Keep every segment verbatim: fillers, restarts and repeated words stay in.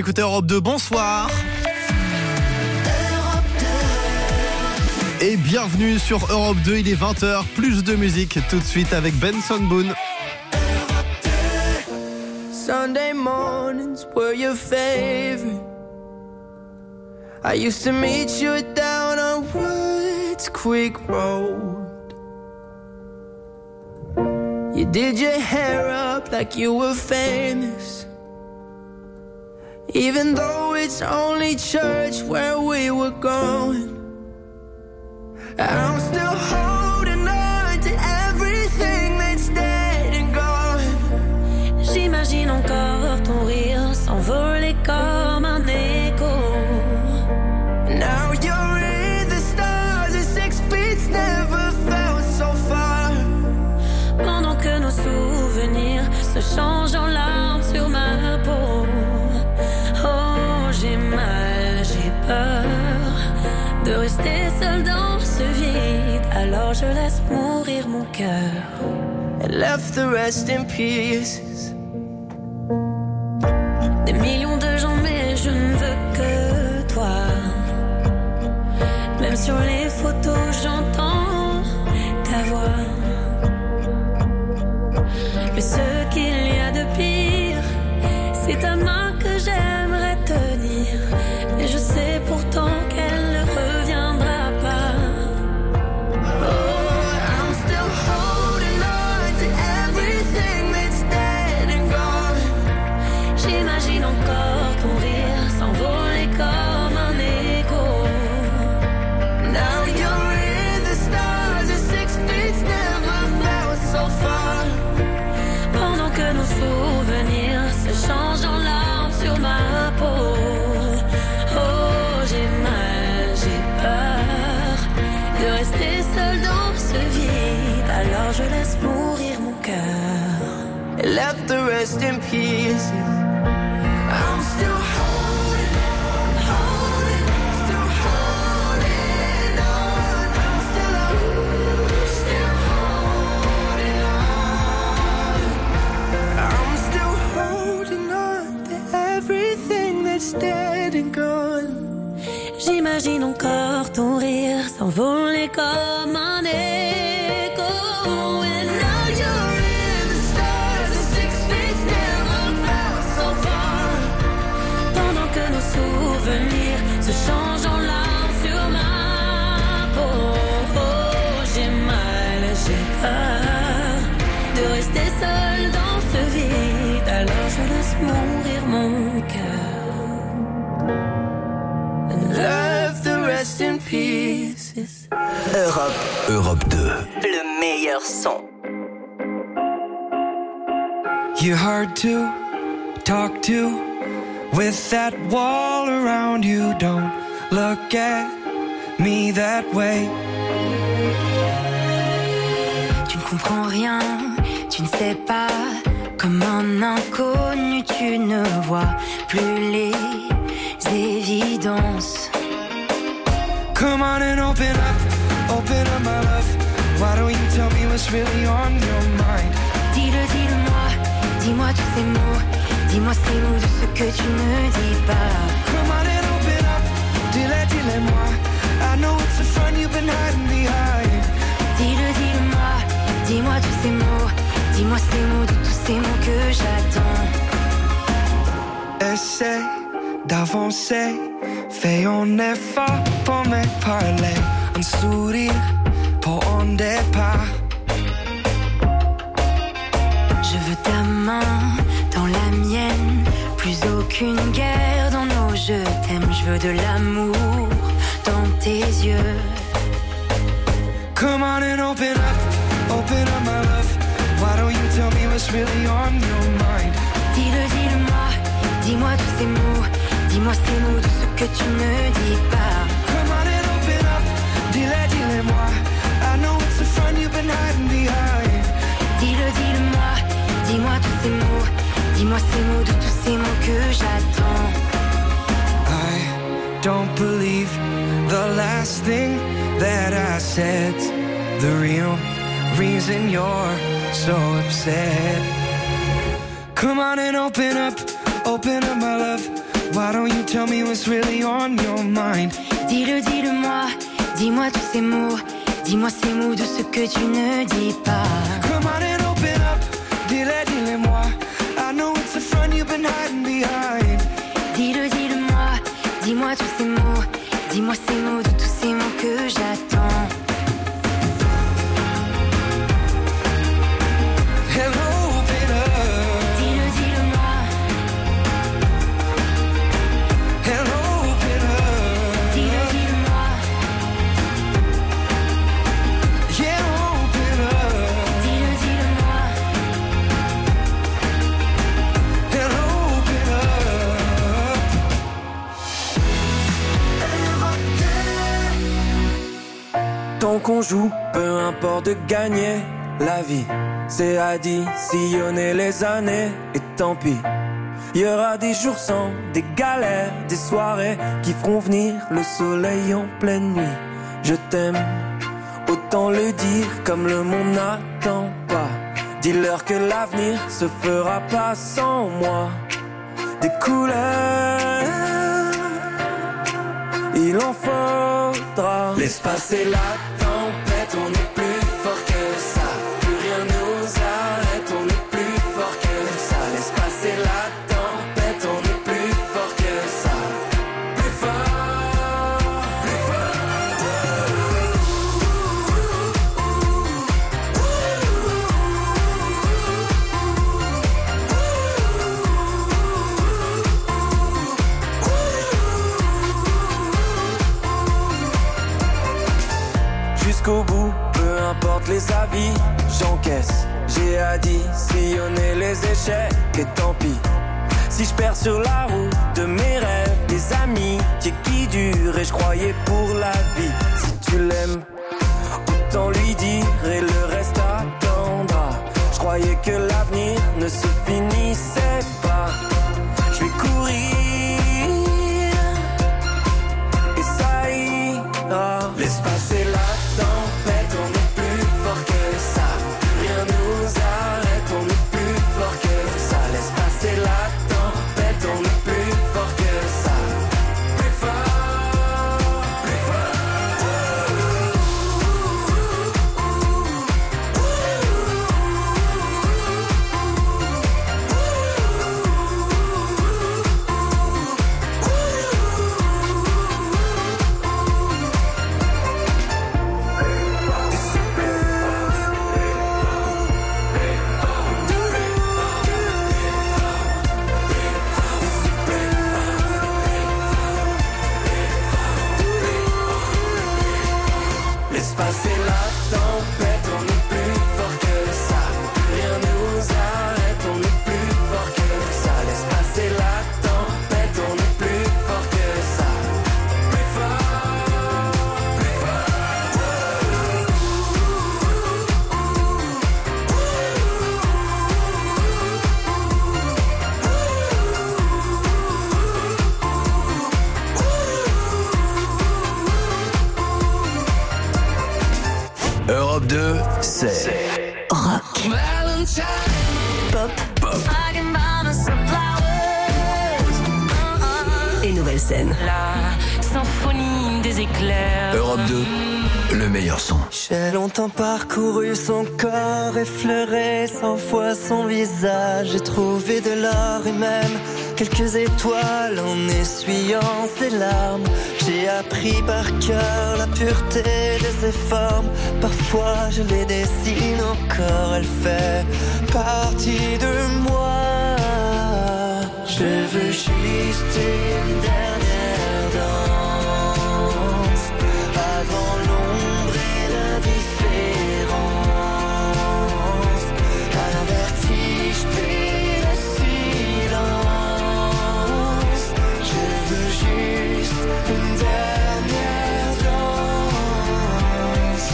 écoutez Europe deux, bonsoir. Et bienvenue sur Europe deux, il est vingt heures, plus de musique tout de suite avec Benson Boone. Sunday mornings were your favorite. I used to meet you down on Woods Creek Road. You did your hair up like you were famous, even though it's only church where we were going. I'm still holding on to everything that's dead and gone. J'imagine encore ton rire s'envoler comme un écho. Now you're in the stars and six feet never felt so far. Pendant que nos souvenirs se changent en larmes sur ma peau. Oh, j'ai mal, j'ai peur de rester seule dans ce vide. Alors je laisse mourir mon cœur and left the rest in pieces. Des millions de gens mais je ne veux que toi. Même sur les photos j'entends ta voix. Mais ce qu'il y a de pire, c'est ta main que j'aimerais tenir. Mais je sais pourtant qu'elle ne reviendra pas. Oh, I'm still holding on to everything that's dead and gone. J'imagine encore ton rire s'envoler comme un écho. Now you're in the stars and six feet never felt so far. Pendant que nos souvenirs se changent en larmes sur ma peau. Oh, j'ai mal, j'ai peur de rester seule dans ce vide. Alors je laisse mourir mon cœur and left the rest in pieces. I'm still holding on, holding, still holding on. I'm still, still holding on. I'm still holding on to everything that's dead and gone. J'imagine encore ton rire s'envoler comme un écho. And now you're in the stars and six feet never felt so far. Pendant que nos souvenirs se changent en larmes sur ma peau. Oh, j'ai mal, j'ai peur de rester seule dans ce vide. Alors je laisse mourir mon cœur and Left the rest in pieces. Europe, Europe deux. le meilleur son. You're hard to talk to with that wall around you. Don't look at me that way. Tu ne comprends rien, tu ne sais pas. Comme un inconnu, tu ne vois plus les évidences. Come on and open up, open up my love. Why don't you tell me what's really on your mind? Dis-le, dis-le-moi, dis-moi tous ces mots. Dis-moi ces mots de ce que tu ne dis pas. Come on and open up, dis-le, dis-le-moi. I know it's the front you've been hiding behind. Dis-le, dis-le-moi, dis-moi tous ces mots. Dis-moi ces mots de tous ces mots que j'attends. Essaie d'avancer, fais un effort pour me parler. Un sourire pour un départ. Je veux ta main dans la mienne. Plus aucune guerre dans nos je t'aime. Je veux de l'amour dans tes yeux. Come on and open up, open up my love. Why don't you tell me what's really on your mind? Dis-le, dis-le-moi, dis-moi tous ces mots. Dis-moi ces mots de ce que tu ne dis pas. Come on and open up, dis-le, dis-le-moi. I know it's the front you've been hiding behind. Dis-le, dis-le-moi, dis-moi tous ces mots. Dis-moi ces mots de tous ces mots que j'attends. I don't believe the last thing that I said. The real reason you're so upset. Come on and open up, open up my love. Why don't you tell me what's really on your mind? Dis-le, dis-le-moi, dis-moi tous ces mots. Dis-moi ces mots de ce que tu ne dis pas. Come on and open up, dis-le, dis-le-moi. I know it's a front you've been hiding behind. Dis-le, dis-le-moi, dis-moi tous ces mots. Dis-moi ces mots de tous ces mots que j'attends. Hello, open up. Dis-le, dis-le-moi. Hello, open up. Dis-le, dis-le-moi. Yeah, open up. Dis-le, dis-le-moi. Hello, open up. Tant qu'on joue, peu importe de gagner la vie. C'est additionner les années et tant pis. Il y aura des jours sans, des galères, des soirées qui feront venir le soleil en pleine nuit. Je t'aime, autant le dire comme le monde n'attend pas. Dis-leur que l'avenir se fera pas sans moi. Des couleurs, il en faudra. Laisse passer la tempête, on est plus fort que ça. Plus rien nous arrête, on est plus fort que ça. Laisse passer la tempête, on est plus fort que ça. Plus fort, plus jusqu'au bout, peu importe les avis, j'encaisse. J'ai additionné les échecs et tant pis. Si je perds sur la route de mes rêves, des amis qui, qui durent et je croyais pour la vie. Si tu l'aimes, autant lui dire et le reste attendra. Je croyais que l'avenir ne se finissait pas. Je vais courir et ça ira. Laisse passer la tempête, on est plus fort que ça. Rien nous arrête, on est plus fort que ça. Laisse passer la tempête, on est plus fort que ça. Plus fort, plus laisse passer la tempête, on est plus fort que ça. Rien nous arrête, on est plus fort que ça. Laisse passer la tempête, on est plus fort que ça. Plus fort, plus Europe deux, c'est Rock. Pop. Pop. Et nouvelle scène. La symphonie des éclairs. Europe deux, le meilleur son. J'ai longtemps parcouru son corps, effleuré cent fois son visage. J'ai trouvé de l'or et même quelques étoiles en essuyant ses larmes. J'ai appris par cœur la pureté de ses formes. Parfois je les dessine encore, elle fait partie de moi. Je veux juste une dernière danse avant l'ombre et l'indifférence. À la vertige puis le silence. Je veux juste une dernière danse.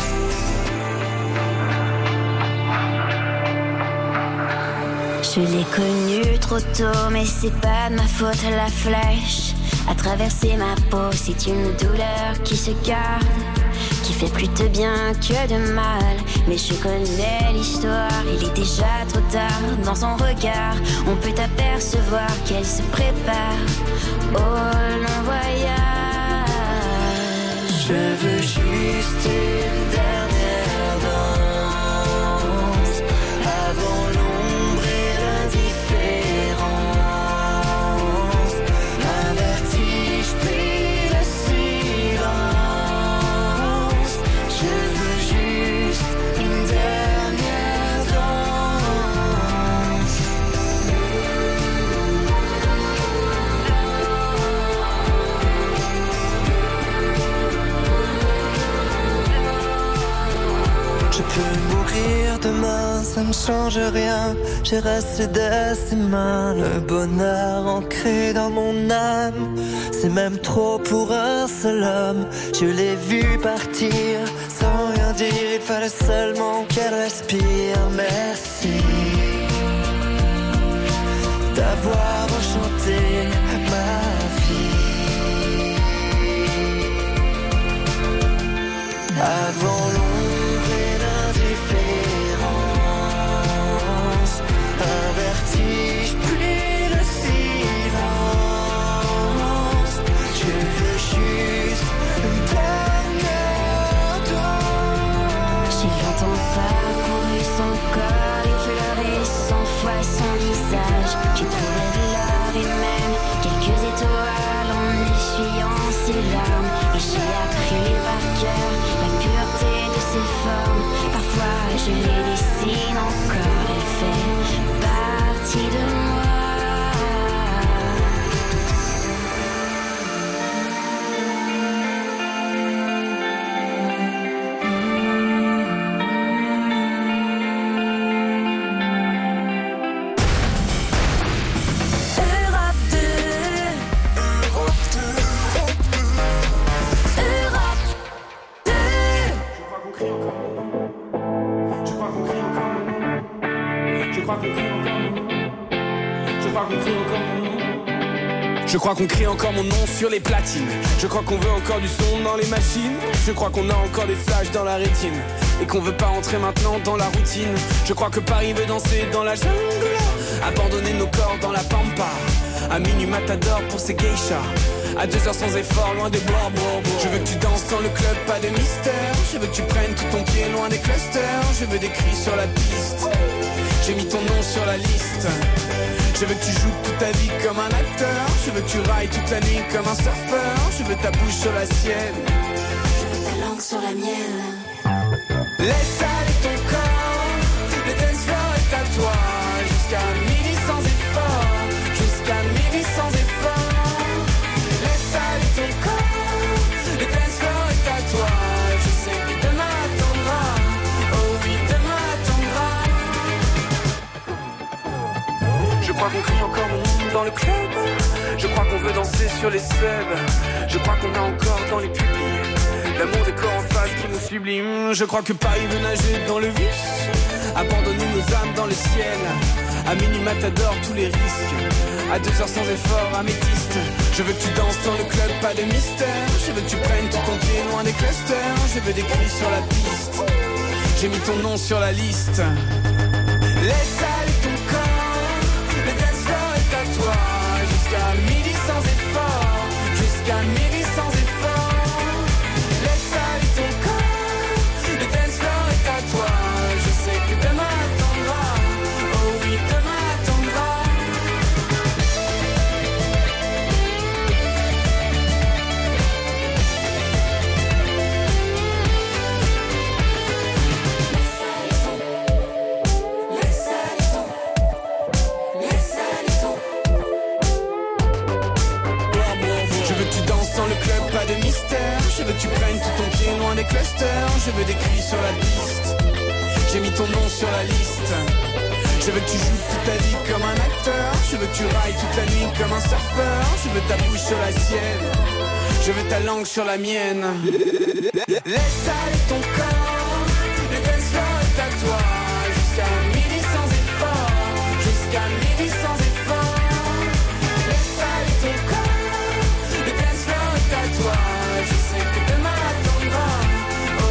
Je l'ai connue trop tôt, mais c'est pas de ma faute, la flèche a traversé ma peau. C'est une douleur qui se garde, qui qui fait plus de bien que de mal. Mais je connais l'histoire, il est déjà trop tard. Dans son regard, on peut apercevoir qu'elle se prépare au long voyage. Je veux juste une dernière danse avant l'ombre et l'indifférence. Un vertige puis le silence. Je veux juste une dernière danse. Je peux mourir demain, ça ne change rien. J'ai resté de ses mains le bonheur ancré dans mon âme. C'est même trop pour un seul homme. Je l'ai vu partir sans rien dire. Il fallait seulement qu'elle respire. Merci d'avoir enchanté ma vie. Avant l'ombre et l'indifférence, un vertige puis le silence. Je veux juste une dernière danse. J'ai longtemps parcouru son corps, effleuré cent fois son visage. J'ai trouvé l'or et même quelques étoiles en essuyant ses larmes. Et j'ai appris par cœur la pureté de ses formes. Parfois je les dessine encore, elle fait partie de moi. Europe deux. Europe deux. Je crois qu'on crie encore mon nom. Je crois qu'on crie encore mon nom. Je crois qu'on crie encore mon nom. Je crois qu'on crie encore mon nom sur les platines. Je crois qu'on veut encore du son dans les machines. Je crois qu'on a encore des flashs dans la rétine et qu'on veut pas entrer maintenant dans la routine. Je crois que Paris veut danser dans la jungle, abandonner nos corps dans la pampa. À minuit matador pour ses geishas, à deux heures sans effort, loin des bois. Je veux que tu danses dans le club, pas de mystère. Je veux que tu prennes tout ton pied loin des clusters. Je veux des cris sur la piste. J'ai mis ton nom sur la liste. Je veux que tu joues toute ta vie comme un acteur. Je veux que tu railles toute la nuit comme un surfeur. Je veux ta bouche sur la sienne. Je veux ta langue sur la mienne. Laisse aller ton corps. Le dance floor est à toi. Jusqu'à midi sans effort. Jusqu'à midi sans effort. Laisse aller ton corps. Le dance floor est à toi. Je sais que demain attendra. Oh oui, demain attendra. Je crois qu'on crie encore mon nom dans le club. Je crois qu'on veut danser sur les subs. Je crois qu'on a encore dans les pupilles l'amour des corps en face qui nous sublime. Je crois que Paris veut nager dans le vice, abandonner nos âmes dans le ciel. À minuit matador tous les risques, à deux heures sans effort, améthyste. Je veux que tu danses dans le club, pas de mystère. Je veux que tu prennes tout ton pied loin des clusters. Je veux des cris sur la piste. J'ai mis ton nom sur la liste. Laisse aller ton corps. Le dance floor est à toi. Jusqu'à midi sans effort. Jusqu'à midi sans effort. Laisse aller ton corps. Le dance floor est à toi. Je sais que demain attendra. Oh oui, demain attendra. Laisse aller ton. Laisse aller ton. Je veux que tu danses dans le club, pas de mystère. Je veux que tu prennes tout ton pied loin des clusters. Je veux des cris sur la piste. J'ai mis ton nom sur la liste. Je veux que tu joues toute ta vie comme un acteur. Je veux que tu railles toute la nuit comme un surfeur. Je veux ta bouche sur la sienne. Je veux ta langue sur la mienne. Laisse aller ton corps. Le dance floor est à toi. Jusqu'à midi sans effort. Jusqu'à midi sans effort. Laisse aller ton corps. Le dance floor est à toi. Je sais que demain attendra. Oh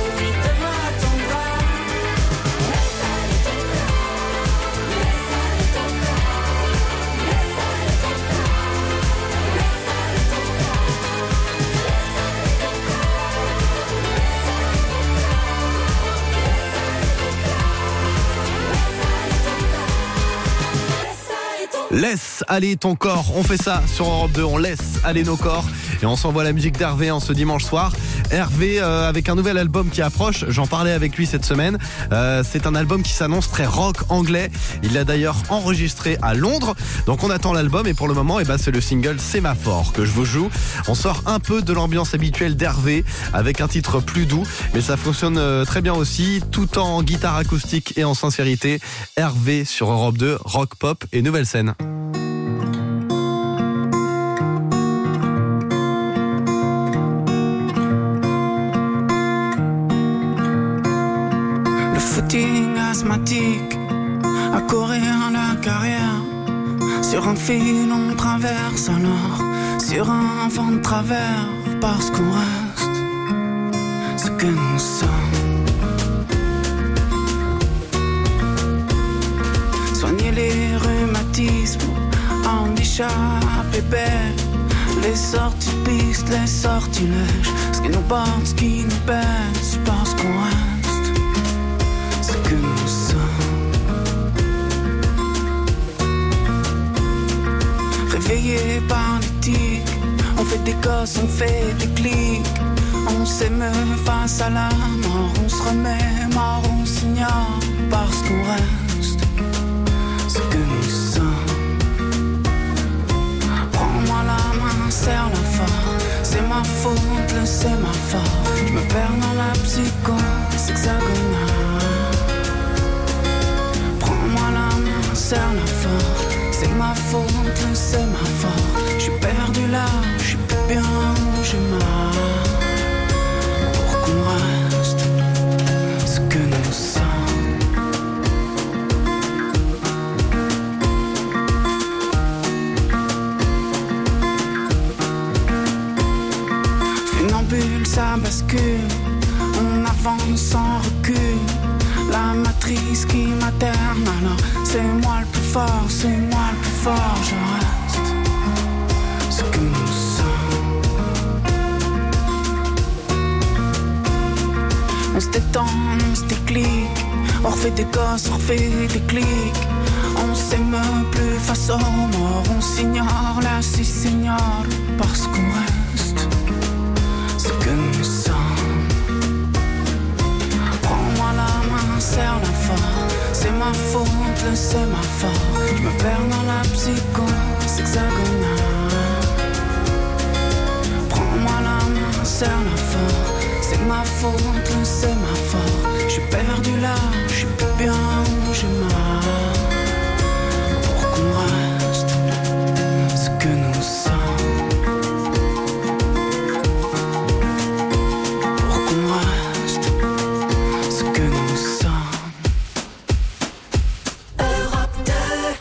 Laisse aller ton corps, on fait ça sur Europe deux, on laisse aller nos corps et on s'envoie la musique d'Hervé en ce dimanche soir. Hervé euh, avec un nouvel album qui approche, j'en parlais avec lui cette semaine, euh, c'est un album qui s'annonce très rock anglais, il l'a d'ailleurs enregistré à Londres, donc on attend l'album et pour le moment eh ben, c'est le single Sémaphore que je vous joue. On sort un peu de l'ambiance habituelle d'Hervé avec un titre plus doux, mais ça fonctionne euh, très bien aussi, tout en guitare acoustique et en sincérité. Hervé sur Europe deux, rock, pop et nouvelle scène. Footing asthmatique, à courir la carrière. Sur un fil on traverse alors, sur un vent de travers, parce qu'on reste ce que nous sommes. Soigner les rhumatismes, en échappe belle. Les sorties pistes, les sortilèges, ce qui nous porte, ce qui nous baisse, parce qu'on reste ce que nous sommes. Réveillés par l'éthique, on fait des gosses, on fait des clics. On s'émeut face à la mort, on se remet mort, on s'ignore, parce qu'on reste ce que nous sommes. Prends-moi la main, serre-la fort, c'est ma faute, le sémaphore. Je me perds dans la psychose hexagonale. Prends-moi la main, serre-la fort, c'est ma faute, le sémaphore. Je suis perdu là, je suis plus bien où j'ai mal. Pour qu'on reste ce que nous sommes. Funambule, ça bascule, on avance sans recul. La matrice qui materne, alors c'est moi le plus fort, c'est moi le plus fort. Je reste ce que nous sommes. On se détend, on se déclic, on refait des gosses, on refait des clics. On s'émeut plus face aux morts, on s'ignore, là si s'ignore, parce qu'on reste ce que nous sommes. Prends-moi la main, serre-la fort, c'est ma faute, le sémaphore. Je me perds dans la psychose hexagonale. Prends-moi la main, serre-la fort, c'est ma faute, le sémaphore. Je suis perdu là, je suis plus bien où j'ai mal. Pour qu'on reste ce que nous sommes. Pour qu'on reste ce que nous sommes. Europe deux.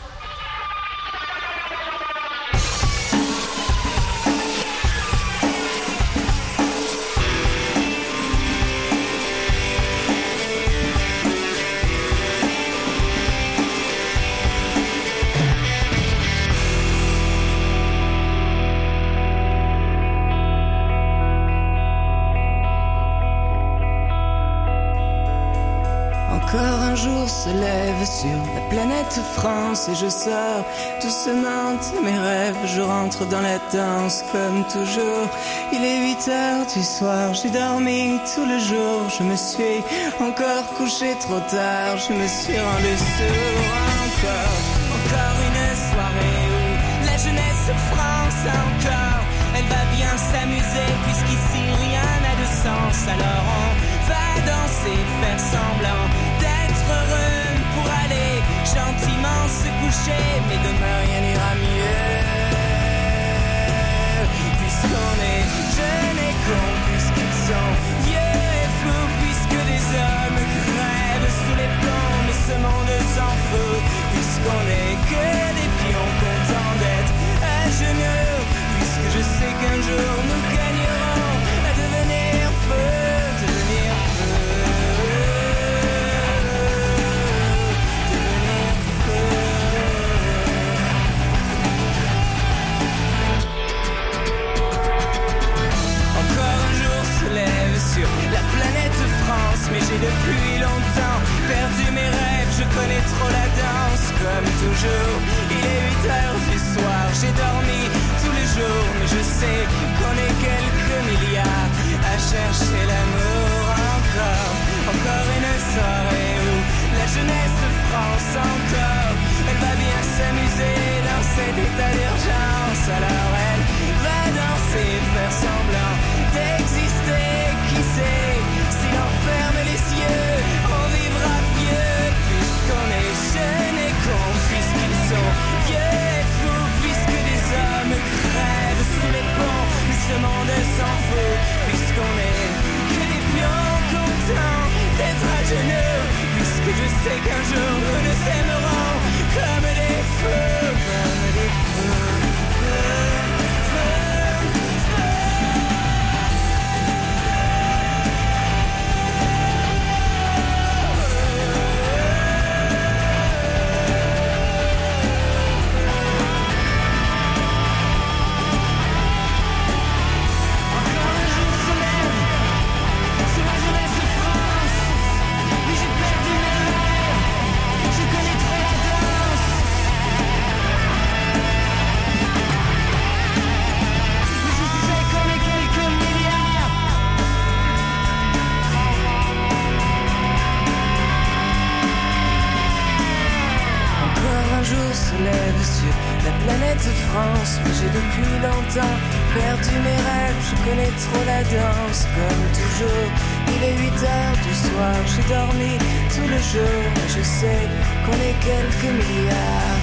Encore un jour se lève sur la planète France et je sors doucement de mes rêves. Je rentre dans la danse comme toujours. Il est huit heures du soir, j'ai dormi tout le jour. Je me suis encore couché trop tard, je me suis rendu sourd. Encore, encore une soirée où la jeunesse France encore. Elle va bien s'amuser puisqu'ici rien n'a de sens. Alors on va danser, faire semblant d'être heureux pour aller gentiment se coucher. Mais demain rien n'ira mieux, puisqu'on est jeunes et cons, puisqu'ils sont vieux et fous, puisque des hommes crèvent sous les plombs. Mais ce monde s'en fout, puisqu'on est que des pions contents d'être à genoux. Puisque je sais qu'un jour nous gagnerons à devenir feu, devenir feu, devenir feu. Encore un jour se lève sur la planète France, mais j'ai depuis longtemps perdu mes rêves. Je connais trop la danse, comme toujours. Il est huit heures d'état d'urgence. Alors elle va danser, faire semblant d'exister. Qui sait, si l'on ferme les yeux, on vivra vieux. Puisqu'on est jeune et con, puisqu'ils sont vieux et fous, puisque des hommes crèvent sous les ponts, mais ce monde s'en fout. Puisqu'on est que des pions contents d'être à genoux, puisque je sais qu'un jour nous nous aimerons comme des feux, comme des feux, feux, feux, feux. Encore un jour se lève sur ma jeunesse France, mais j'ai perdu mes rêves, je connais trop la danse. Mais je sais qu'on est quelques milliards. Encore un jour se lève sur la planète France, mais j'ai depuis longtemps perdu mes rêves, je connais trop la danse. Comme toujours, il est huit heures du soir, j'ai dormi tout le jour, mais je sais qu'on est quelques milliards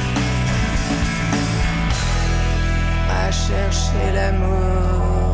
à chercher l'amour.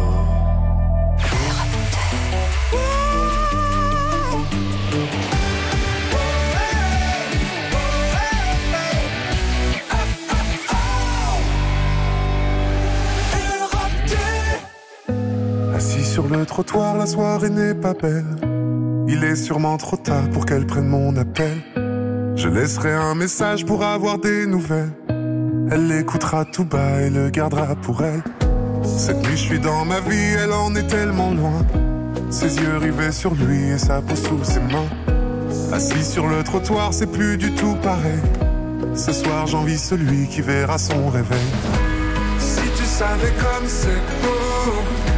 Assis sur le trottoir, la soirée n'est pas belle. Il est sûrement trop tard pour qu'elle prenne mon appel. Je laisserai un message pour avoir des nouvelles. Elle l'écoutera tout bas et le gardera pour elle. Cette nuit je suis dans ma vie, elle en est tellement loin. Ses yeux rivés sur lui et sa peau sous ses mains. Assis sur le trottoir, c'est plus du tout pareil. Ce soir j'envie celui qui verra son réveil. Si tu savais comme c'est beau,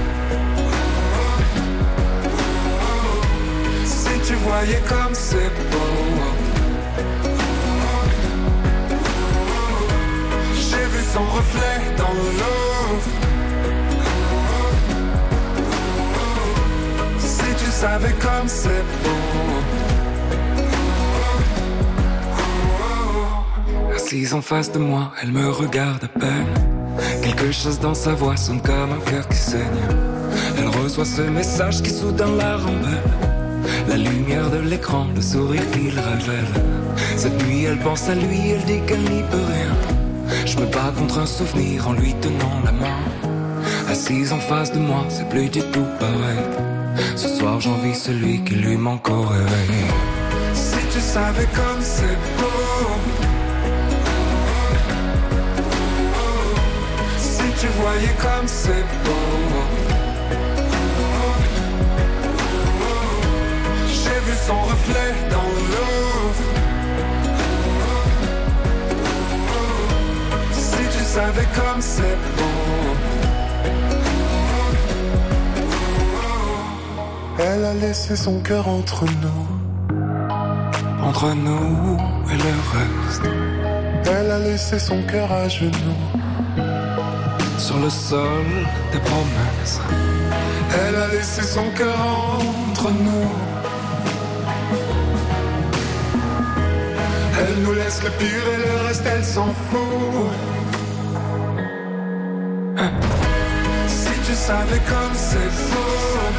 si tu voyais comme c'est beau. J'ai vu son reflet dans l'eau. Si tu savais comme c'est beau. Assise en face de moi, elle me regarde à peine. Quelque chose dans sa voix sonne comme un cœur qui saigne. Elle reçoit ce message qui soudain la rend belle. La lumière de l'écran, le sourire qu'il révèle. Cette nuit elle pense à lui, elle dit qu'elle n'y peut rien. Je me bats contre un souvenir en lui tenant la main. Assise en face de moi, c'est plus du tout pareil. Ce soir j'envie celui qui lui manque au réveil. Si tu savais comme c'est beau. Si tu voyais comme c'est beau. J'ai vu son reflet dans l'eau. Si tu savais comme c'est beau. Elle a laissé son cœur entre nous. Entre nous et le reste. Elle a laissé son cœur à genoux. Sur le sol des promesses. Elle a laissé son cœur entre nous. Elle nous laisse le pire et le reste elle s'en fout. Hein. Si tu savais comme c'est beau.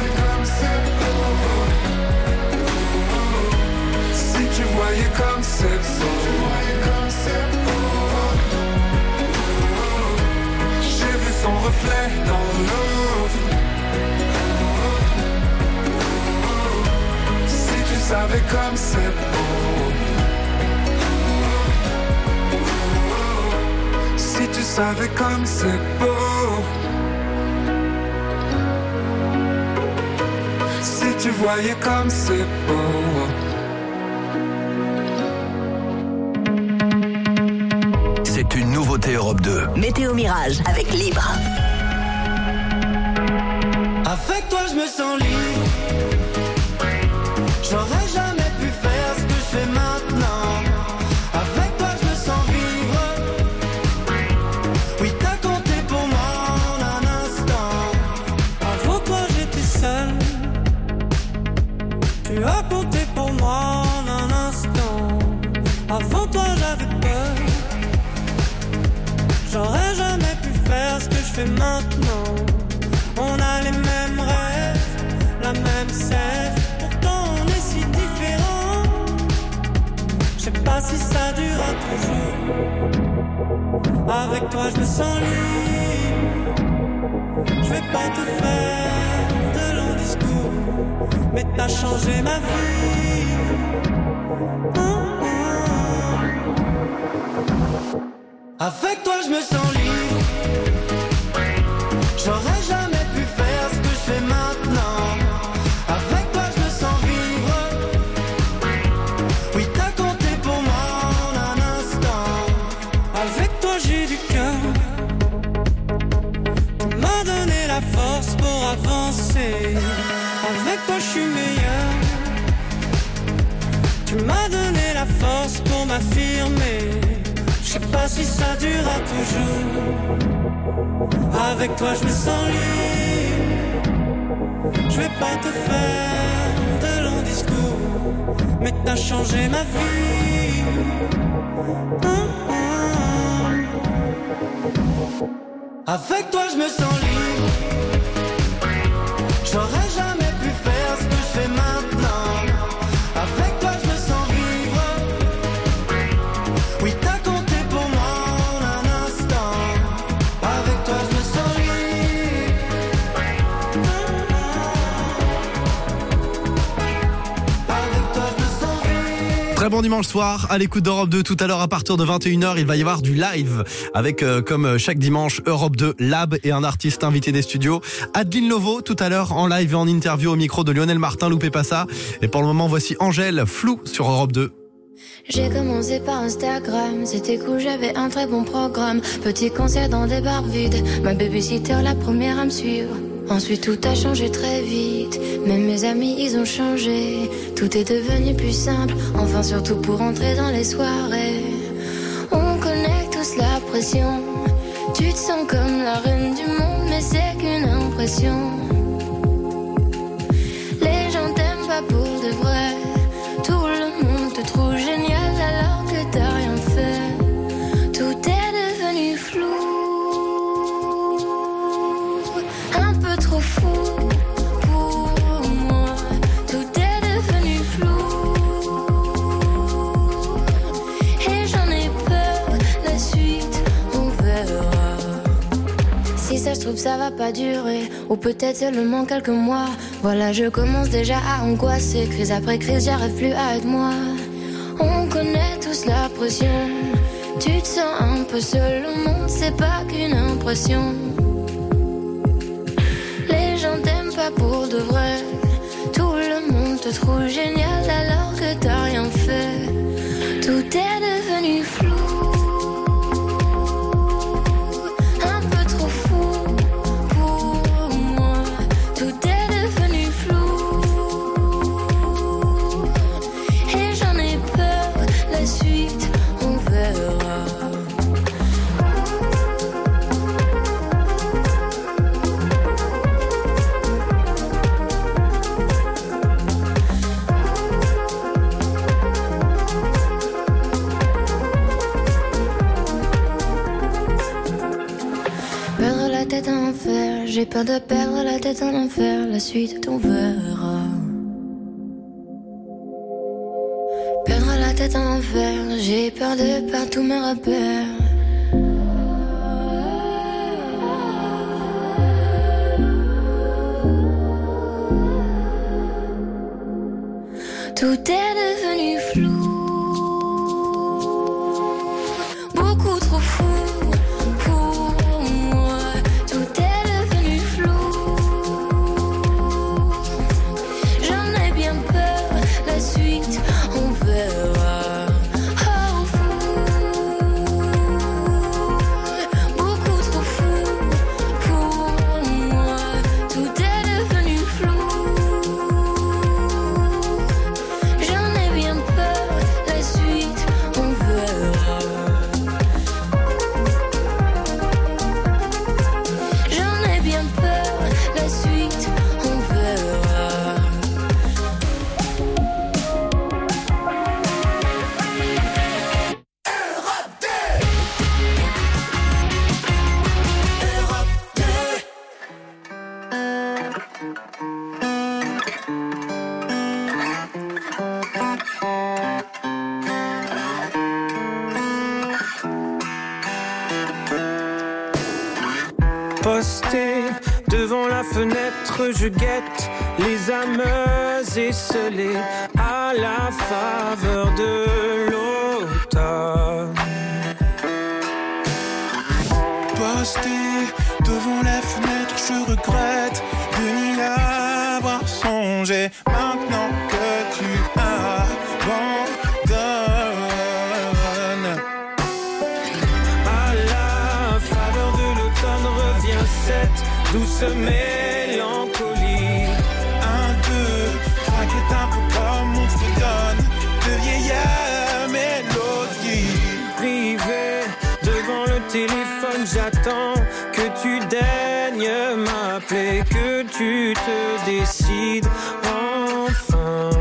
Si tu voyais comme c'est beau. J'ai vu son reflet dans l'eau. Si tu savais comme c'est beau. Si tu savais comme c'est beau. Si tu voyais comme c'est beau. C'est une nouveauté Europe deux. Météo Mirage avec Libre. Avec toi je me sens libre. J'aurais jamais pu faire ce que je fais maintenant. Avec toi je me sens vivre. Tu as compté pour moi en un instant. Avant toi j'avais peur. J'aurais jamais pu faire ce que je fais maintenant. On a les mêmes rêves, la même sève. Pourtant on est si différents. Je sais pas si ça durera toujours. Avec toi je me sens libre. Je vais pas te faire de longs discours, mais t'as changé ma vie. Oh, oh. Avec toi je me sens libre. J'aurais jamais pu faire ce que je fais maintenant. Avec toi je me sens vivre. Oui t'as compté pour moi en un instant. Avec toi j'ai du cœur. Tu m'as donné la force pour avancer. Avec toi je suis meilleur. Tu m'as donné la force pour m'affirmer. Je sais pas si ça durera toujours. Avec toi je me sens libre. Je vais pas te faire de longs discours, mais t'as changé ma vie. Oh, oh. Avec toi je me sens libre. J'aurais jamais pu faire ce que je fais maintenant. Avec toi je me sens vivre. Oui t'as compté pour moi en un instant. Avec toi je me sens libre. Avec toi je me sens libre. Très bon dimanche soir à l'écoute d'Europe deux. Tout à l'heure à partir de vingt et une heures, il va y avoir du live avec euh, comme chaque dimanche Europe deux Lab et un artiste invité des studios. Adeline Lovo tout à l'heure en live et en interview au micro de Lionel Martin. Loupez pas ça. Et pour le moment voici Angèle, Flou sur Europe deux. J'ai commencé par Instagram, c'était cool, j'avais un très bon programme. Petit concert dans des bars vides, ma babysitter la première à me suivre. Ensuite tout a changé très vite, même mes amis ils ont changé. Tout est devenu plus simple, enfin surtout pour entrer dans les soirées. On connaît tous la pression, tu te sens comme la reine du monde, mais c'est qu'une impression. Les gens t'aiment pas pour de vrai, tout le monde te trouve génial alors que t'as rien fait. Tout est devenu flou, un peu trop fou pour moi. Tout est devenu flou et j'en ai peur, la suite on verra. Si ça se trouve ça va pas durer, ou peut-être seulement quelques mois. Voilà je commence déjà à angoisser, crise après crise j'arrive plus à être moi. On connaît tous la pression, tu te sens un peu seul au monde, c'est pas qu'une impression. Les gens t'aiment pas pour de vrai, tout le monde te trouve génial alors que t'as rien fait. Tout est devenu flou, un peu trop fou pour moi. Tout est devenu flou et j'en ai peur, la suite on verra. Perdre la tête en enfer, j'ai peur de perdre la tête en enfer, la suite on verra. Perdre la tête en enfer, j'ai peur de perdre tous mes repères. Tout est devenu flou, beaucoup trop fou pour moi. Tout est devenu flou, j'en ai bien peur, la suite on verra. Oh fou, beaucoup trop fou pour moi. Tout est devenu flou, j'en ai bien peur, Posté devant la fenêtre, je guette les âmes esselées à la faveur de l'automne. Posté devant la fenêtre, je regrette de n'y avoir songé. Maintenant que tu abandonnes, à la faveur de l'automne revient cette douce mélancolie. Un, deux, trois, qui est un peu comme on fredonne de vieilles mélodies. Privé devant le téléphone, j'attends que tu daignes m'appeler, que tu te décides enfin.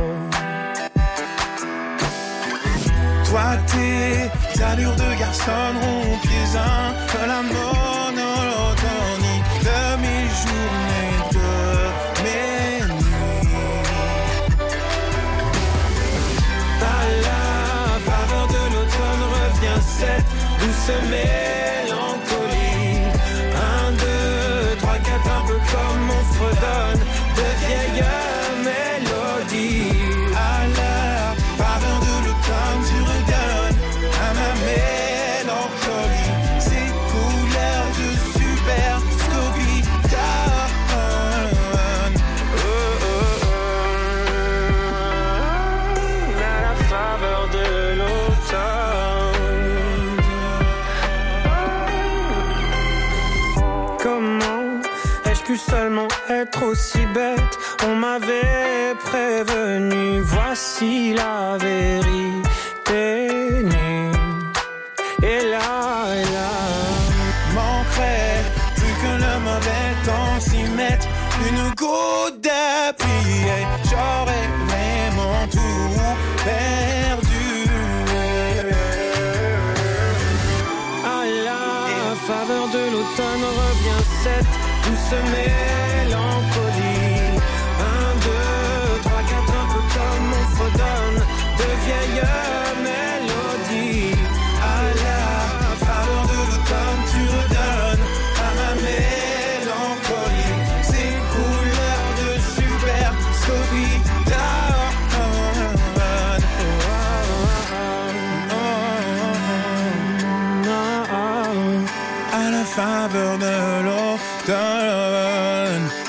Toi tes allures de garçon ont pieds un que la monotonie de mes journées, de mes nuits. À la faveur de l'automne revient cette douce mélancolie. Un, deux, trois, quatre, un peu comme on fredonne de vieilles mélodies. À la faveur de l'automne, tu redonnes à ma mélancolie ces couleurs de super Scooby Down. Oh, oh, oh. À la faveur de l'automne. Comment ai-je pu seulement être aussi bête? On m'avait prévenu, voici la vérité nue. Et là, et là, manquerait plus que le mauvais temps s'y mette une goutte de pluie et j'aurais vraiment tout perdu. à la faveur de l'automne revient cette douce mélancolie. Un, deux, trois, quatre, un peu comme on fredonne de vieilles mélodies. À la faveur de l'automne, tu redonnes à ma mélancolie ces couleurs de super Scooby Down. À la faveur de l'automne.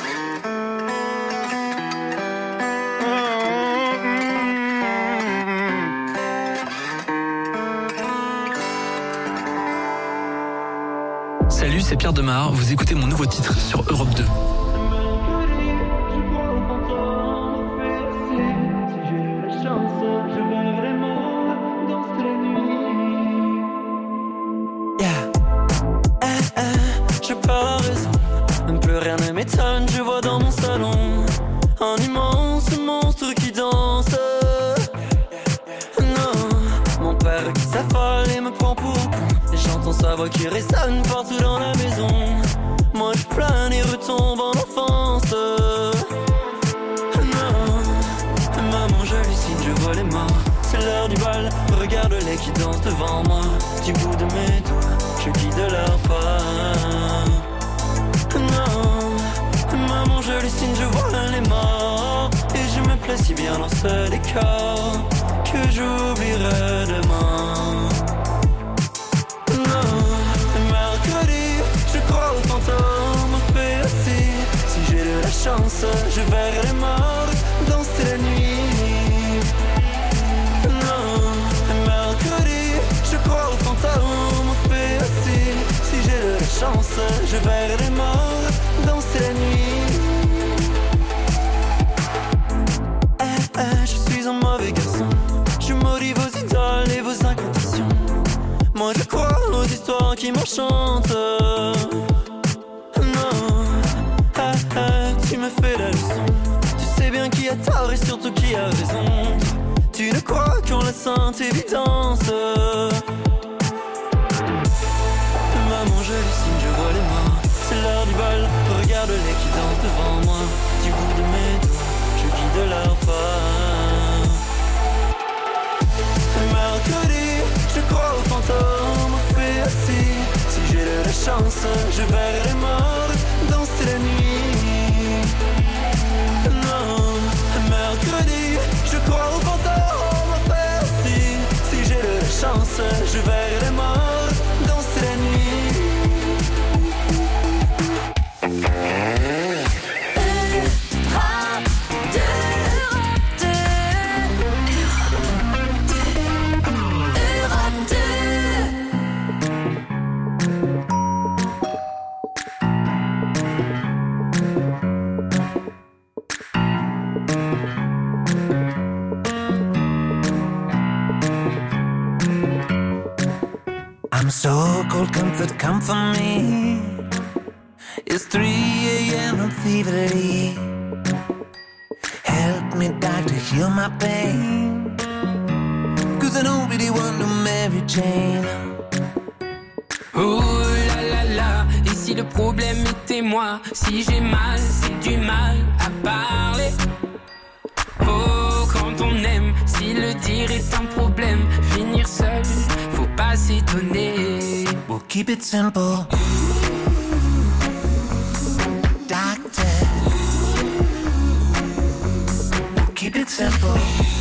Salut, c'est Pierre Demar, vous écoutez mon nouveau titre sur Europe deux. Je pars à raison, même plus rien ne m'étonne. Je vois dans mon salon un immense monstre qui danse. Non, mon père qui s'affole et me prend pour con. Et j'entends sa voix qui résonne partout dans la maison. Moi je plane et retombe en enfance. Non, maman j'hallucine, je vois les morts. C'est l'heure du bal, regarde-les qui dansent devant moi. Du bout de mes doigts, je guide leur pas. Non, maman j'hallucine, je vois les morts. Et je me plais si bien dans ce décor que j'oublierai demain. Non, mercredi, je crois aux fantômes, on fait aussi. Si j'ai de la chance, je verrai les morts danser la nuit. Non, mercredi, je crois aux fantômes, on fait aussi. Si j'ai de la chance, je verrai les morts danser la nuit. Eh, eh, je suis un mauvais garçon. Je maudis vos idoles et vos incantations. Moi je crois aux histoires qui m'enchantent. Non, ah, ah, tu me fais la leçon. Tu sais bien qui a tort et surtout qui a raison. Tu ne crois qu'en la sainte évidence. Maman j'hallucine, je vois les morts. C'est l'heure du bal, regarde-les qui dansent devant moi. Du bout de mes doigts, je guide chance, je verrai les morts danser la nuit. Non, mercredi, je crois au fantôme à faire si, si j'ai de la chance, je verrai les morts danser la nuit. I'm so cold, comfort, come for me. It's three a.m. I'm feverly. Help me, doctor, heal my pain. Cause I don't really want to marry Jane. Oh là là là, et si le problème était moi? Si j'ai mal, c'est du mal à parler. Oh, quand on aime, si le dire est un problème, finir seul, faut pas s'étonner. We'll keep it simple. Doctor, we'll keep it simple.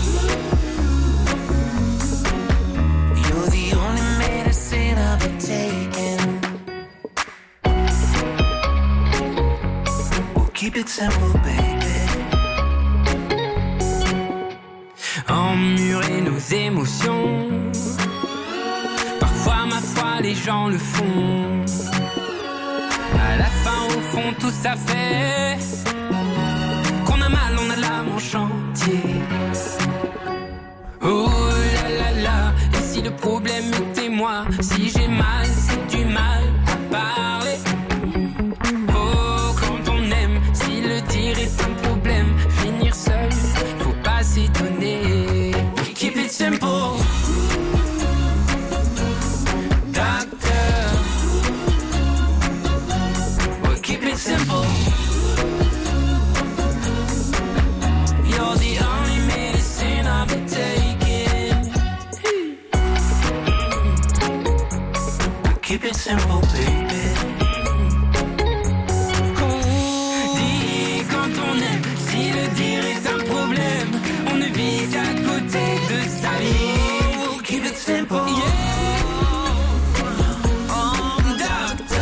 You're the only medicine I've been taking. We'll keep it simple, baby. Emmurer nos émotions. Parfois, ma foi, les gens le font. À la fin, au fond, tout ça fait qu'on a mal, on a l'âme en chantier. Oh là là là, et si le problème était moi? Si j'ai mal, c'est du mal à parler. Oh, quand on aime, si le dire est un problème, finir seul, faut pas s'étonner. Keep it simple. Doctor, we'll keep it simple. You're the only medicine I've been taking. We'll keep it simple, baby. Dis quand on aime, si le dire est un problème, on ne vit qu'à côté de sa vie. We'll keep it simple. Yeah. Oh, doctor.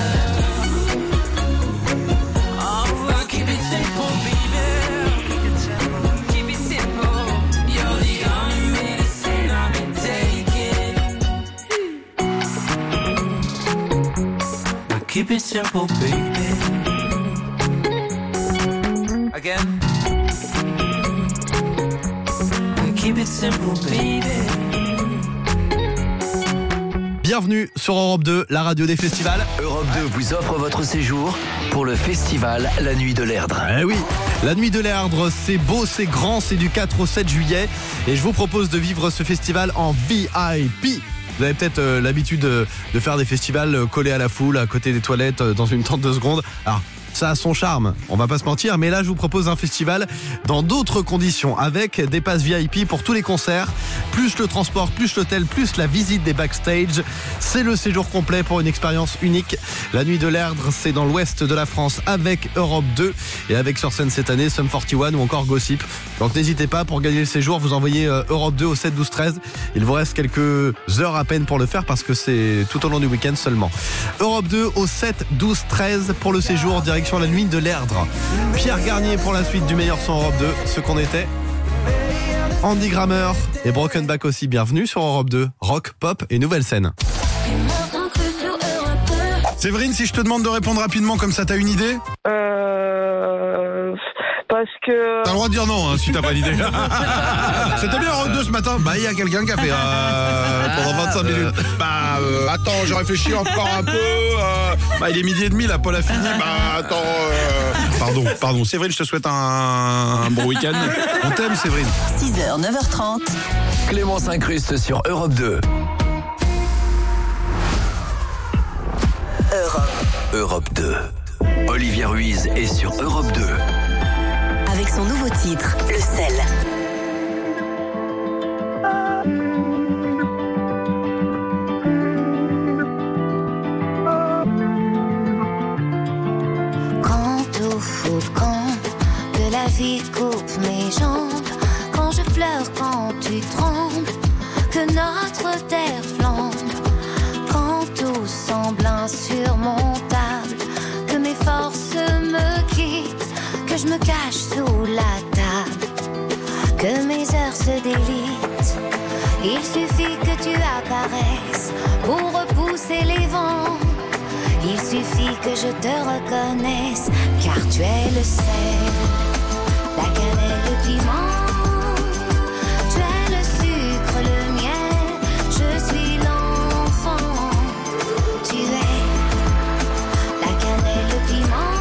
Oh, we'll keep it simple, baby. Keep it simple. You're the only medicine I've been taking. We'll keep it simple, baby. Again. Keep it simple, baby. Bienvenue sur Europe deux, la radio des festivals. Europe deux vous offre votre séjour pour le festival La Nuit de l'Erdre. Eh oui, La Nuit de l'Erdre, c'est beau, c'est grand, c'est du quatre au sept juillet. Et je vous propose de vivre ce festival en V I P. Vous avez peut-être euh, l'habitude de, de faire des festivals euh, collés à la foule, à côté des toilettes, euh, dans une tente de secondes. Alors, ça a son charme, on va pas se mentir, mais là je vous propose un festival dans d'autres conditions, avec des passes V I P pour tous les concerts, plus le transport, plus l'hôtel, plus la visite des backstage. C'est le séjour complet pour une expérience unique. La Nuit de l'Erdre, c'est dans l'ouest de la France avec Europe deux et avec sur scène cette année Sum quarante et un ou encore Gossip. Donc n'hésitez pas, pour gagner le séjour, vous envoyez Europe deux au sept douze treize. Il vous reste quelques heures à peine pour le faire parce que c'est tout au long du week-end seulement. Europe deux au sept douze treize pour le séjour, direction La Nuit de l'Erdre. Pierre Garnier pour la suite du meilleur son Europe deux, ce qu'on était. Andy Grammer et Broken Back aussi, bienvenue sur Europe deux. Rock, pop et nouvelle scène. Séverine, si je te demande de répondre rapidement comme ça, t'as une idée? Euh... Parce que... T'as le droit de dire non, hein, si t'as pas d'idée. C'était bien Europe deux ce matin. Bah, il y a quelqu'un qui a fait euh, pendant vingt-cinq minutes. Bah, euh, attends, j'ai réfléchi encore un peu. Euh, bah, il est midi et demi, là, Paul a fini. Bah, attends. Euh... Pardon, pardon. Séverine, je te souhaite un, un bon week-end. On t'aime, Séverine. six heures, neuf heures trente. Clément s'incruste sur Europe deux. Europe. Europe deux. Olivia Ruiz est sur Europe deux. Avec son nouveau titre, Le Sel. qui coupe mes jambes, quand je pleure, quand tu trembles, que notre terre flambe, quand tout semble insurmontable, que mes forces me quittent, que je me cache sous la table, que mes heures se délitent. Il suffit que tu apparaisses pour repousser les vents. Il suffit que je te reconnaisse, car tu es le sel, la cannelle, le piment. Tu es le sucre, le miel, je suis l'enfant. Tu es la cannelle, le piment,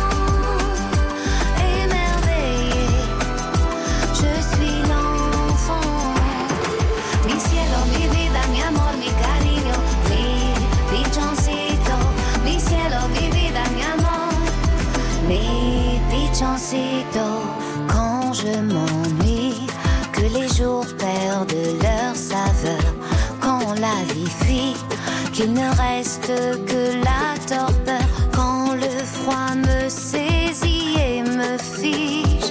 émerveillé. Je suis l'enfant. Mi cielo, mi vida, mi amor, mi cariño, mi pichoncito. Mi cielo, mi vida, mi amor, mi pichoncito. Quand je m'ennuie, que les jours perdent leur saveur, quand la vie fuit, qu'il ne reste que la torpeur, quand le froid me saisit et me fige,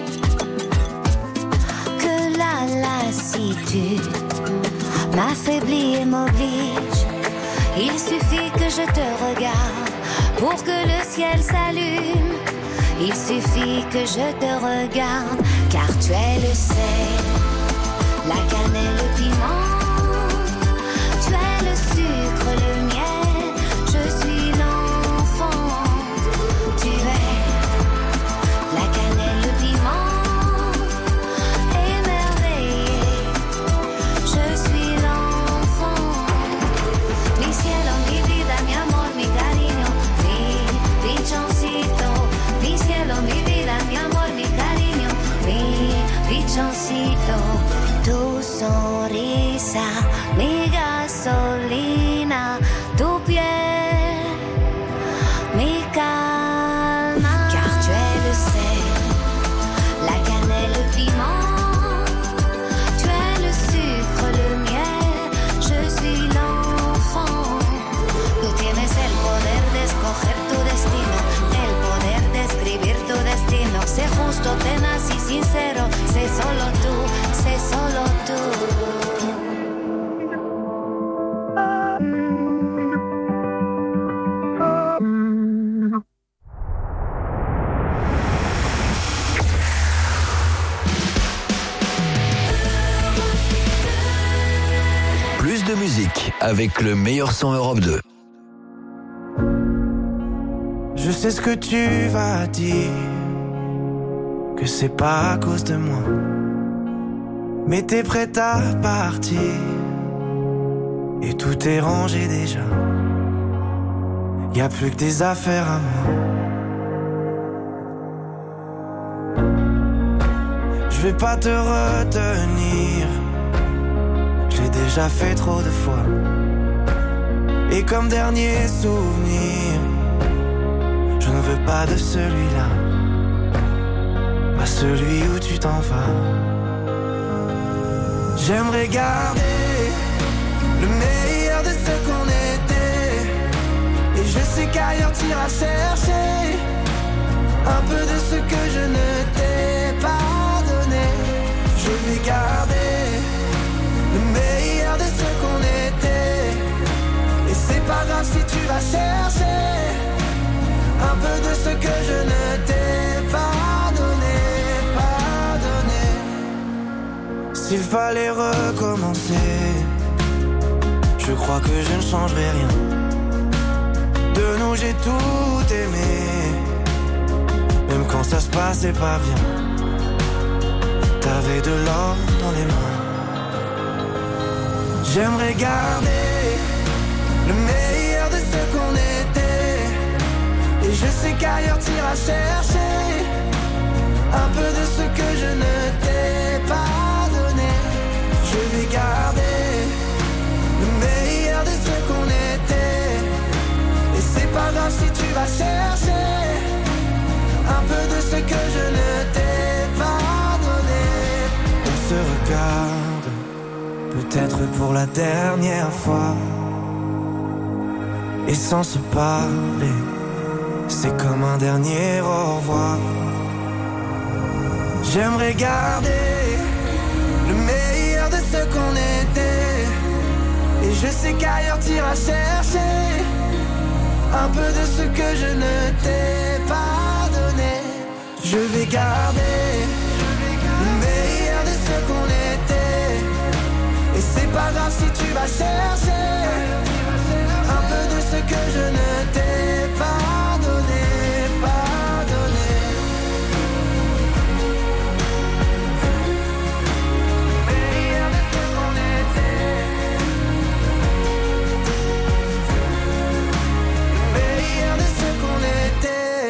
que la lassitude m'affaiblit et m'oblige. Il suffit que je te regarde pour que le ciel s'allume. Il suffit que je te regarde, car tu es le sel, la cannelle, le piment. Tu es le sucre, le miel, je suis l'enfant. Tu es la cannelle, le piment, émerveillé. Je suis l'enfant. Mi cielo, mi vida, mi amor, mi cariño, mi pichoncito. Mi cielo, mi vida, mi amor, mi cariño, mi pichoncito. Tu sonrisa, mi gasolina, tu piel, mi calma. Car tu es le sel, la cannelle, le piment. Tu es le sucre, le miel, je suis l'enfant. Tú tienes el poder de escoger tu destino, el poder de escribir tu destino. Sé justo, tenaz y sincero, sé solo tú, sé solo tú. Plus de musique avec le meilleur son Europe deux. Je sais ce que tu vas dire, que c'est pas à cause de moi, mais t'es prête à partir et tout est rangé déjà. Y a plus que des affaires à moi. Je vais pas te retenir, je l'ai déjà fait trop de fois. Et comme dernier souvenir, je ne veux pas de celui-là, pas celui où tu t'en vas. J'aimerais garder le meilleur de ce qu'on était, et je sais qu'ailleurs t'iras chercher un peu de ce que je ne t'ai pas donné. Je vais garder le meilleur de ce qu'on était, et c'est pas grave si tu vas chercher un peu de ce que je ne t'ai pas donné, pas donné. S'il fallait recommencer, je crois que je ne changerai rien. De nous j'ai tout aimé, même quand ça se passait pas bien. T'avais de l'or dans les mains. J'aimerais garder le meilleur de ce qu'on était, et je sais qu'ailleurs t'iras chercher un peu de ce que je ne t'ai pas donné. Je vais garder le meilleur de ce qu'on était, et c'est pas grave si tu vas chercher un peu de ce que je ne t'ai pas donné. On se regarde, peut-être pour la dernière fois, et sans se parler, c'est comme un dernier au revoir. J'aimerais garder le meilleur de ce qu'on était. Et je sais qu'ailleurs t'iras chercher un peu de ce que je ne t'ai pas donné. Je vais garder le meilleur de ce qu'on était. Et c'est pas grave si tu vas chercher un peu de ce que je ne t'ai pas donné, pas donné. Meilleur de ce qu'on était. Meilleur de ce qu'on était.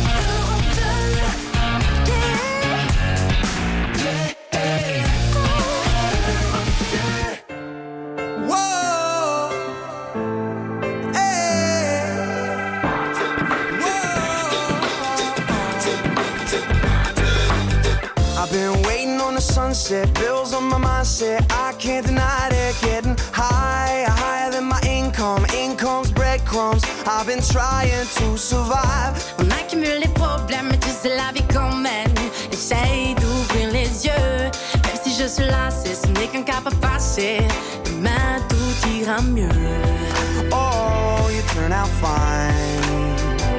Sunset, bills on my mindset, I can't deny it. Getting higher, higher than my income. Income's breadcrumbs, I've been trying to survive. On accumule les problèmes, mais tu sais la vie quand même. Essaye d'ouvrir les yeux. Même si je suis lassée, ce n'est qu'un cap à passer. Demain tout ira mieux. Oh, you turn out fine.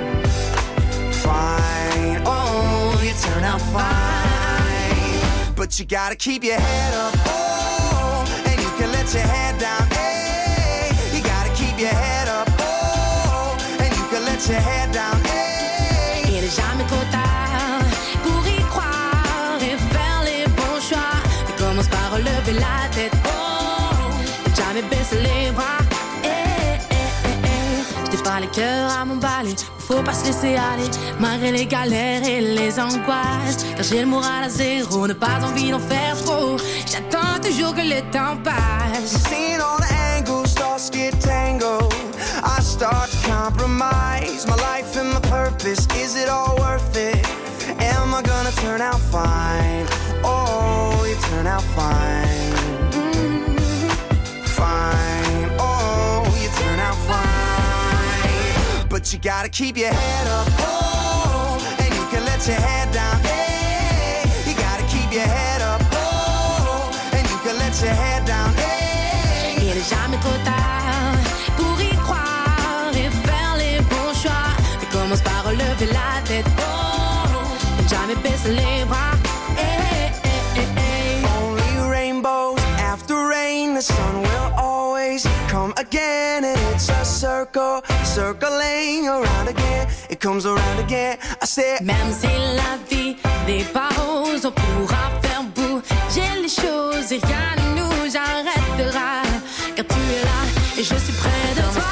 Fine, oh, you turn out fine. But you gotta keep your head up, oh, and you can let your head down, hey. You gotta keep your head up, oh, and you can let your head down, hey. Il n'est jamais trop tard pour y croire et faire les bons choix. Tu commences par relever la tête, oh, et jamais baisser les bras, eh, eh, eh, eh. Je t'ai pas les cœurs à m'emballer. Faut pas se laisser aller, malgré les galères et les angoisses. Car j'ai le moral à zéro, n'a pas envie d'en faire trop. J'attends toujours que le temps passe. Seeing all the angles, stars get tangled. I start to compromise my life and my purpose. Is it all worth it? Am I gonna turn out fine? Oh, you turn out fine. Mm-hmm. Fine, oh, you turn out fine. But you gotta keep your head up, oh, and you can let your head down, hey. You gotta keep your head up, oh, and you can let your head down, hey. Il n'est jamais trop tard pour y croire et faire les bons choix. Mais commence par relever la tête, oh, et jamais baisser les bras, eh, eh, eh, eh. Only rainbows after rain, the sun will always come again, and it's a circle, circling around again. It comes around again. I said, même si la vie n'est pas rose, on pourra faire bouger les choses et rien ne nous arrêtera. Car tu es là et je suis près de toi.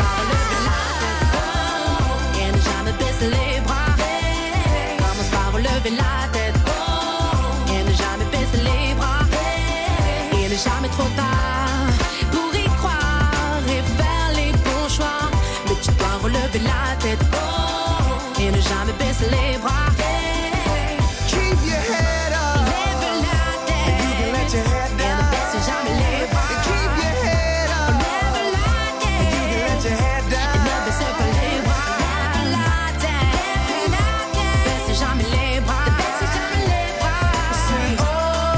Et ne jamais baisser les bras. Commence par relever la tête. Et ne jamais baisser les bras. Il n'est jamais trop tard pour y croire et faire les bons choix. Mais tu dois relever la tête. Et ne jamais baisser les bras. keep your head up. Lève la tête. You can let your head down. Et ne baisse jamais les bras. Keep your head up. Lève la tête. You can let your head down. Et ne baisse pas les bras. Lève la tête. Lève la tête. Baisse jamais les bras. Ne baisse jamais les bras. Say, oh,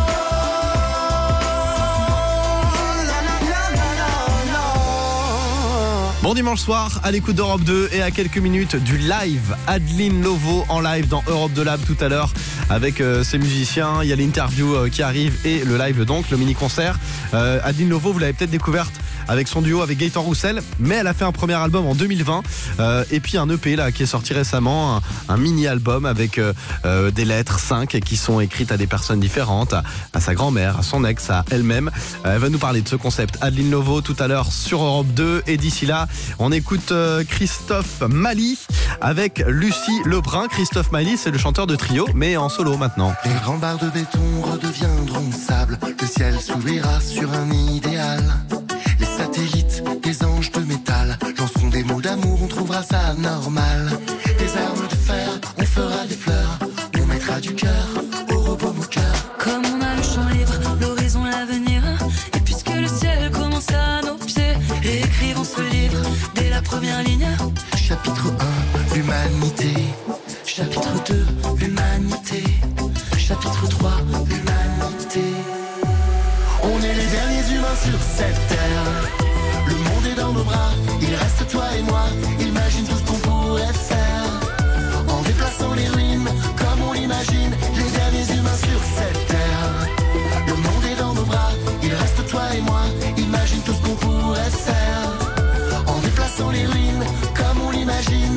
no, no, no, no, no. Bon dimanche soir à l'écoute d'Europe deux et à quelques minutes du live. Adeline Lovo en live dans Europe deux Lab tout à l'heure avec euh, ses musiciens. Il y a l'interview euh, qui arrive et le live donc, le mini-concert. Euh, Adeline Lovo, vous l'avez peut-être découverte avec son duo avec Gaëtan Roussel, mais elle a fait un premier album en deux mille vingt euh, et puis un E P là qui est sorti récemment, un, un mini-album avec euh, euh, des lettres, cinq, qui sont écrites à des personnes différentes, à, à sa grand-mère, à son ex, à elle-même. Euh, elle va nous parler de ce concept. Adeline Lovo tout à l'heure sur Europe deux et d'ici là, on écoute euh, Christophe Mali avec Lucie Lebrun. Christophe Mali, c'est le chanteur de Trio, mais en solo maintenant. Les grands barres de béton redeviendront sable. Le ciel s'ouvrira sur un idéal. Les satellites, des anges de métal lanceront des mots d'amour, on trouvera ça normal. Des armes de fer, on fera des fleurs. On mettra du cœur au robot moqueur. Comme on a le champ libre, l'horizon, l'avenir. Et puisque le ciel commence à nos pieds, réécrivons ce livre dès la première ligne. Chapitre un, l'humanité. Chapitre deux, l'humanité. Chapitre trois, humains sur cette terre. Le monde est dans nos bras, il reste toi et moi. Imagine tout ce qu'on pourrait faire en déplaçant les ruines comme on l'imagine. Les derniers humains sur cette terre. Le monde est dans nos bras, il reste toi et moi. Imagine tout ce qu'on pourrait faire en déplaçant les ruines comme on l'imagine.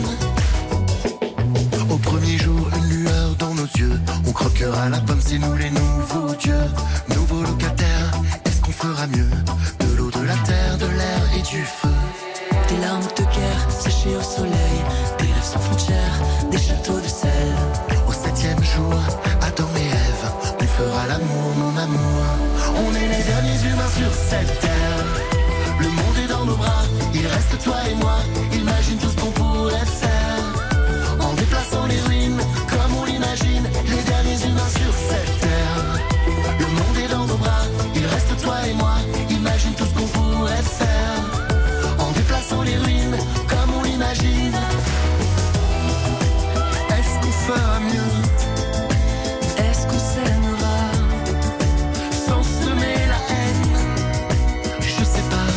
Au premier jour, une lueur dans nos yeux. On croquera la pomme, c'est nous les nouveaux dieux. Nouveaux locataires, est-ce qu'on fera mieux? De l'eau, de la terre, de l'air et du feu. Des larmes de guerre séchées au soleil, des rêves sans frontières, des châteaux de sel. Au septième jour, Adam et Ève, on fera l'amour, mon amour. On est les derniers humains sur cette terre. Le monde est dans nos bras, il reste toi et moi. Imagine tout ce qu'on pourrait faire en déplaçant les ruines comme on l'imagine. Les derniers humains sur cette terre. Le monde est dans nos bras, il reste toi et moi. Imagine tout ce qu'on pourrait faire en déplaçant les ruines comme on l'imagine. Est-ce qu'on fera mieux? Est-ce qu'on s'aimera sans semer la haine? Je sais pas.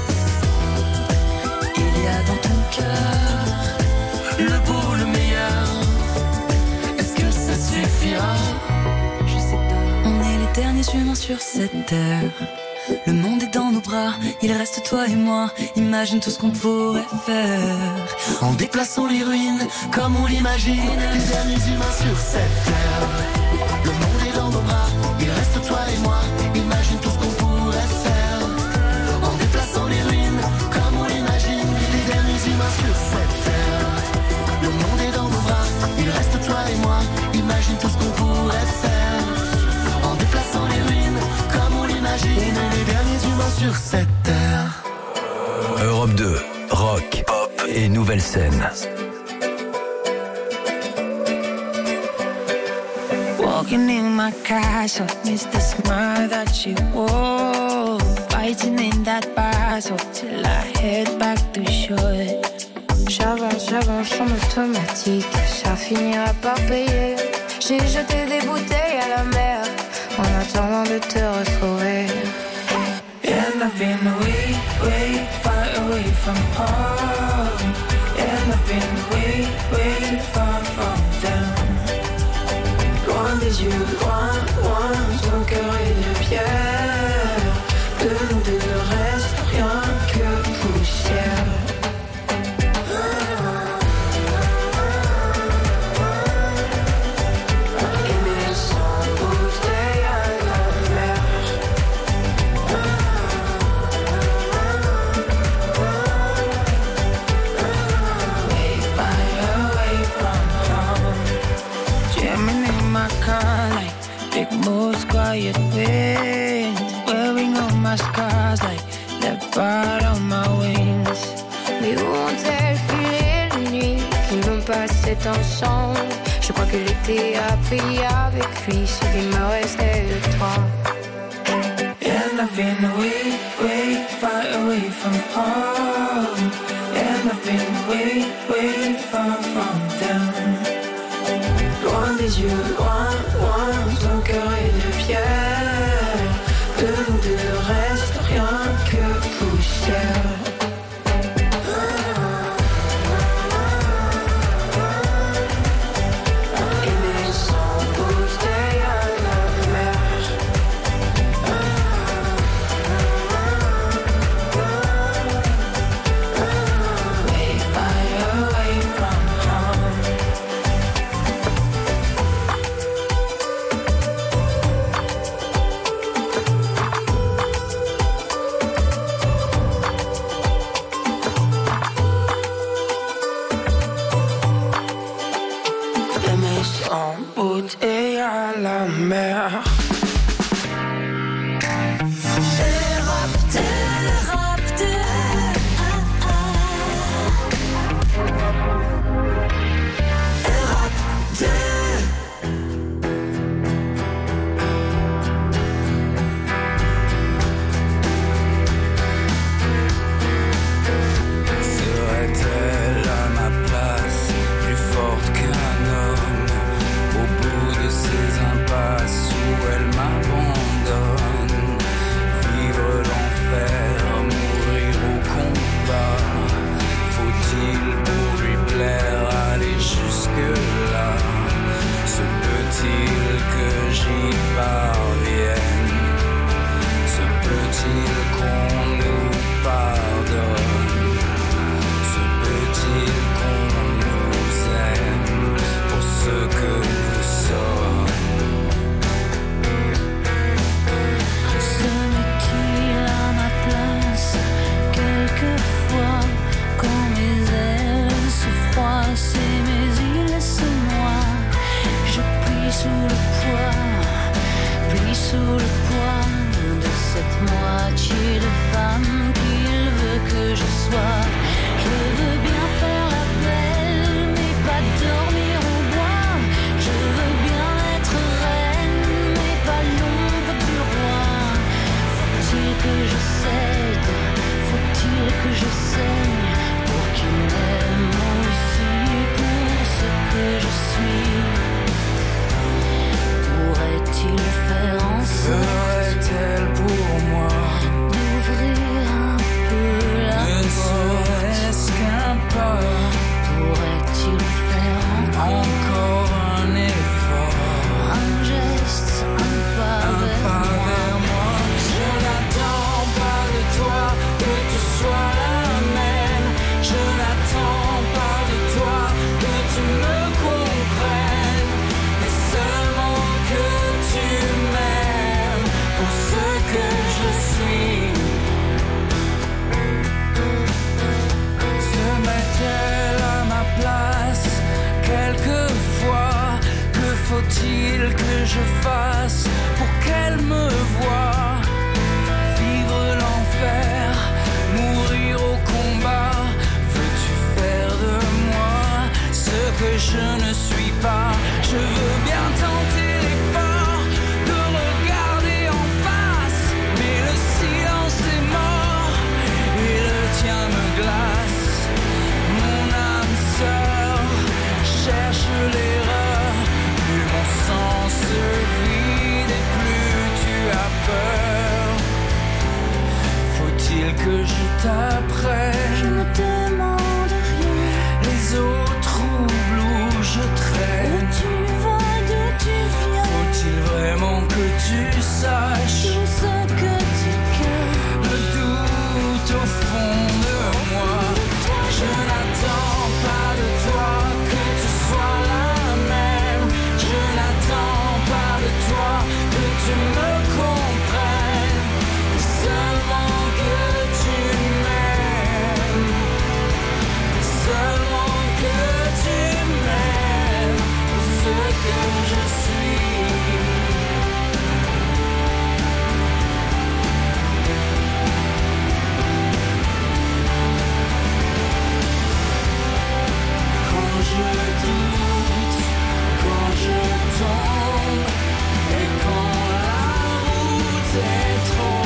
Il y a dans ton cœur le beau, le meilleur. Est-ce que ça suffira? Je sais pas. On est les derniers humains sur cette terre. Le monde est dans nos bras, il reste toi et moi. Imagine tout ce qu'on pourrait faire en déplaçant les ruines comme on l'imagine. Les derniers humains sur cette terre. Le monde est dans nos bras, il reste toi et moi. Imagine tout ce qu'on pourrait faire en déplaçant les ruines comme on l'imagine. Les derniers humains sur cette terre. Le monde est dans nos bras, il reste toi et moi. Imagine tout ce qu'on pourrait faire en déplaçant les ruines comme on l'imagine. Les derniers humains sur cette terre. Europe deux, rock, pop et nouvelle scène. Walking in my castle, miss the smile that you wore. Fighting in that battle till I head back to shore. J'avance, j'avance en automatique, ça finira par payer. J'ai jeté des bouteilles à la mer en attendant de te retrouver. And I've been way, way far away from home. And I've been way, way far from them. Loin des yeux, loin, loin, ton cœur est de pierre. De nous deux ne reste rien que poussière. Most quiet wind, wearing all my scars like the part on my wings. Mais où ont-elles filé les nuits qui l'ont passé ensemble? Je crois que l'été a pris avec lui ce qui me restait de toi. And I've been way, way far away from home. And I've been way, way far from them. Loin des yeux, loin, loin, ton cœur est de pierre. De nous deux ne reste rien que poussière. Aimer sans bouteille à la mer. Way far away peut-il qu'on nous pardonne? Se peut-il qu'on nous aime pour ce que nous sommes? Se met-il à ma place quelquefois quand mes ailes se froissent et mes îles se noient? Je plie sous le poids, plie sous le poids de cette moitié de femme qu'il veut que je sois. Je veux bien faire la belle, mais pas dormir au bois. Je veux bien être reine, mais pas l'ombre du roi. Faut-il que je cède, faut-il que je saigne pour qu'il m'aime aussi pour ce que je suis? Pourrait-il faire en sorte, serait-elle pour moi d'ouvrir un peu la ne porte? serait-ce qu'un pas? Pourrait-il faire encore, Encore un effort, un geste, un pas un vers pas moi? vers moi? Je n'attends pas de toi que tu sois la même. Je n'attends pas de toi que tu me comprennes, mais seulement que tu m'aimes pour ce que je suis. Se met-elle à ma place quelquefois? Que faut-il que je fasse pour qu'elle me voie? Vivre l'enfer, mourir au combat. Veux-tu faire de moi ce que je ne suis pas? Je veux bien tenter l'effort de regarder en face, mais le silence est mort et le tien me glace. Mon âme sœur cherche l'erreur, plus mon sang se vide et plus tu as peur. Faut-il que je t'apprenne